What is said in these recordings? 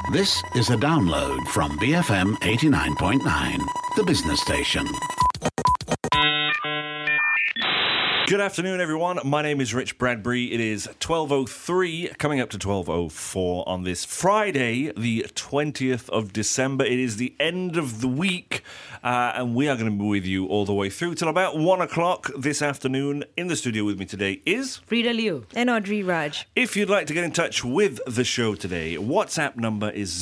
This is a download from BFM 89.9, the business station. Good afternoon, everyone. My name is Rich Bradbury. It is 12:03, coming up to 12:04 on this Friday, the 20th of December. It is the end of the week, and we are going to be with you all the way through till about 1 o'clock this afternoon. In the studio with me today is Frida Liu and Audrey Raj. If you'd like to get in touch with the show today, WhatsApp number is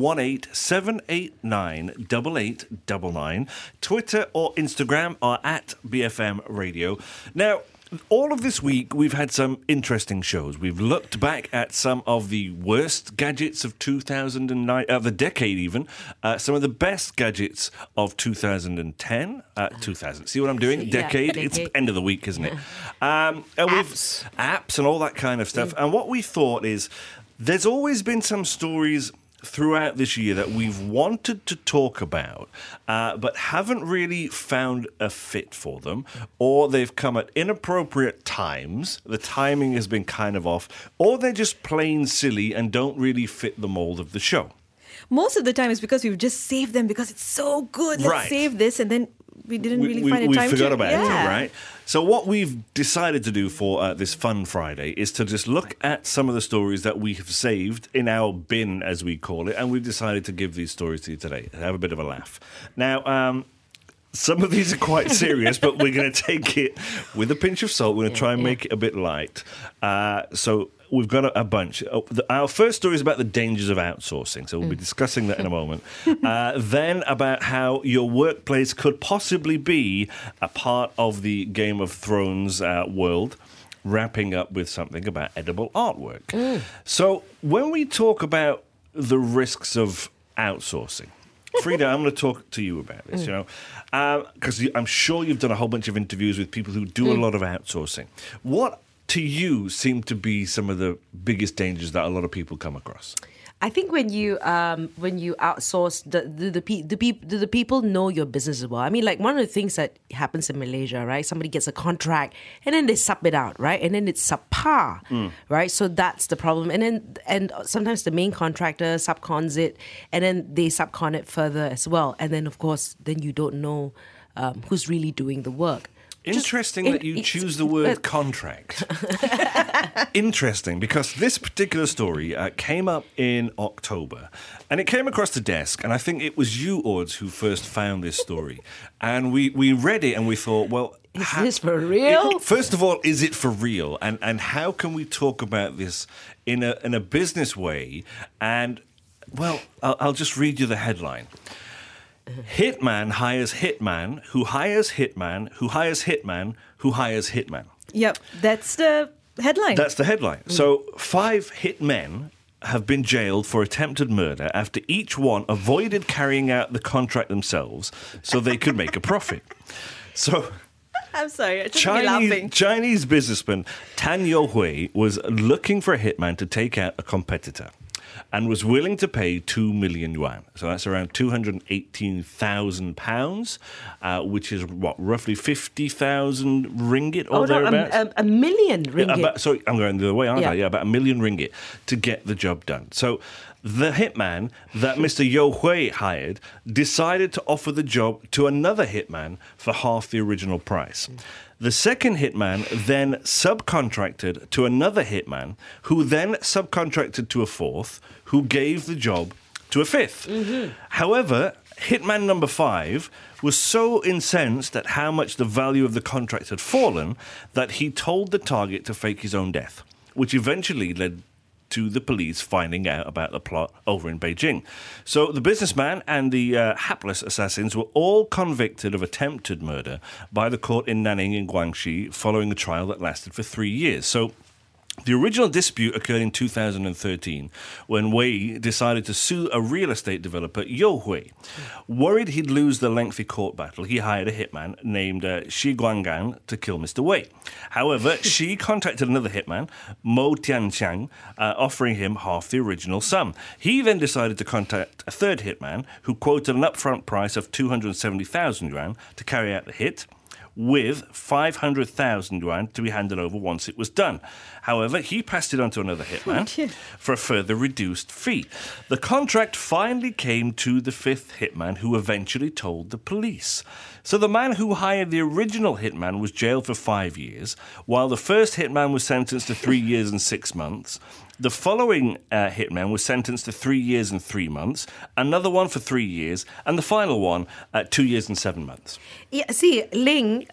018-789-8899. Twitter or Instagram are at BFM Radio. Now, all of this week, we've had some interesting shows. We've looked back at some of the worst gadgets of 2009, the decade even, some of the best gadgets of 2010, 2000. See what I'm doing? Decade. It's end of the week, isn't it? And apps and all that kind of stuff. And what we thought is, there's always been some stories throughout this year that we've wanted to talk about, but haven't really found a fit for them, or they've come at inappropriate times, the timing has been kind of off, or they're just plain silly and don't really fit the mold of the show. Most of the time it's because we've just saved them because it's so good. Let's save this, and then we didn't really find a time to... We forgot about it, right? So what we've decided to do for this Fun Friday is to just look at some of the stories that we have saved in our bin, as we call it, and we've decided to give these stories to you today and have a bit of a laugh. Now, some of these are quite serious, but we're going to take it with a pinch of salt. We're going to try and make it a bit light. So we've got a bunch. Our first story is about the dangers of outsourcing, so we'll be discussing that in a moment. Then about how your workplace could possibly be a part of the Game of Thrones world, wrapping up with something about edible artwork. So when we talk about the risks of outsourcing, Frida, I'm going to talk to you about this, because I'm sure you've done a whole bunch of interviews with people who do a lot of outsourcing. What, to you, seem to be some of the biggest dangers that a lot of people come across? I think when you outsource, do the people know your business as well? I mean, like one of the things that happens in Malaysia, right? Somebody gets a contract and then they sub it out, right? And then it's subpar, right? So that's the problem. And sometimes the main contractor subcons it, and then they subcon it further as well. And then of course, then you don't know who's really doing the work. Interesting that you choose the word contract. Interesting, because this particular story came up in October, and it came across the desk, and I think it was you, Ords, who first found this story. And we read it, and we thought, well... Is this for real? First of all, is it for real? And how can we talk about this in a business way? And, well, I'll just read you the headline. Hitman hires hitman, who hires hitman, who hires hitman, who hires hitman. Yep, that's the headline. That's the headline. So 5 hitmen have been jailed for attempted murder after each one avoided carrying out the contract themselves so they could make a profit. So... I'm sorry, I just laughing. Chinese businessman Tan Yo-hui was looking for a hitman to take out a competitor and was willing to pay 2 million yuan. So that's around £218,000, which is, roughly 50,000 ringgit or thereabouts? A million ringgit. Sorry, I'm going the other way, aren't I? Yeah, about 1 million ringgit to get the job done. So the hitman that Mr. Yo-hui hired decided to offer the job to another hitman for half the original price. The second hitman then subcontracted to another hitman, who then subcontracted to a fourth, who gave the job to a fifth. However, hitman number 5 was so incensed at how much the value of the contract had fallen that he told the target to fake his own death, which eventually led to the police finding out about the plot over in Beijing. So the businessman and the hapless assassins were all convicted of attempted murder by the court in Nanning in Guangxi following a trial that lasted for 3 years. So the original dispute occurred in 2013 when Wei decided to sue a real estate developer, Yo-hui. Worried he'd lose the lengthy court battle, he hired a hitman named Shi Guanggan to kill Mr. Wei. However, Shi contacted another hitman, Mo Tianxiang, offering him half the original sum. He then decided to contact a third hitman who quoted an upfront price of 270,000 yuan to carry out the hit. with 500,000 yuan to be handed over once it was done. However, he passed it on to another hitman for a further reduced fee. The contract finally came to the fifth hitman, who eventually told the police. So the man who hired the original hitman was jailed for 5 years, while the first hitman was sentenced to 3 years and 6 months. The following hitman was sentenced to 3 years and 3 months, another one for 3 years, and the final one 2 years and 7 months. Yeah, see, Ling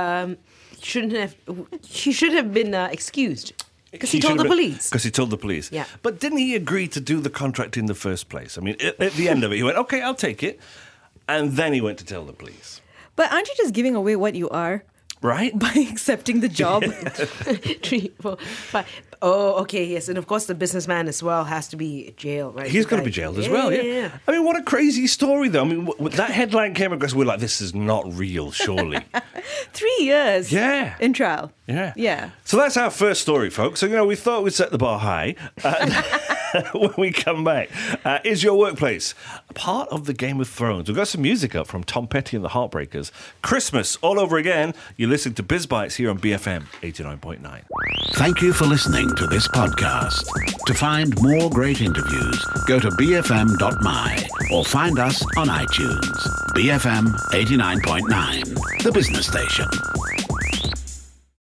she should have been excused. Because he told the police. Because he told the police. Yeah. But didn't he agree to do the contract in the first place? I mean, at the end of it, he went, okay, I'll take it. And then he went to tell the police. But aren't you just giving away what you are? Right? By accepting the job. 3, 4, 5. Oh, okay, yes. And of course, the businessman as well has to be jailed, right? He's got to be jailed as well, yeah. I mean, what a crazy story, though. I mean, that headline came across, we're like, this is not real, surely. 3 years. Yeah. In trial. Yeah. Yeah. So that's our first story, folks. So, we thought we'd set the bar high. When we come back, is your workplace part of the Game of Thrones? We've got some music up from Tom Petty and the Heartbreakers. Christmas all over again. You're listening to Biz Bites here on BFM 89.9. Thank you for listening to this podcast. To find more great interviews, go to bfm.my or find us on iTunes. BFM 89.9, the business station.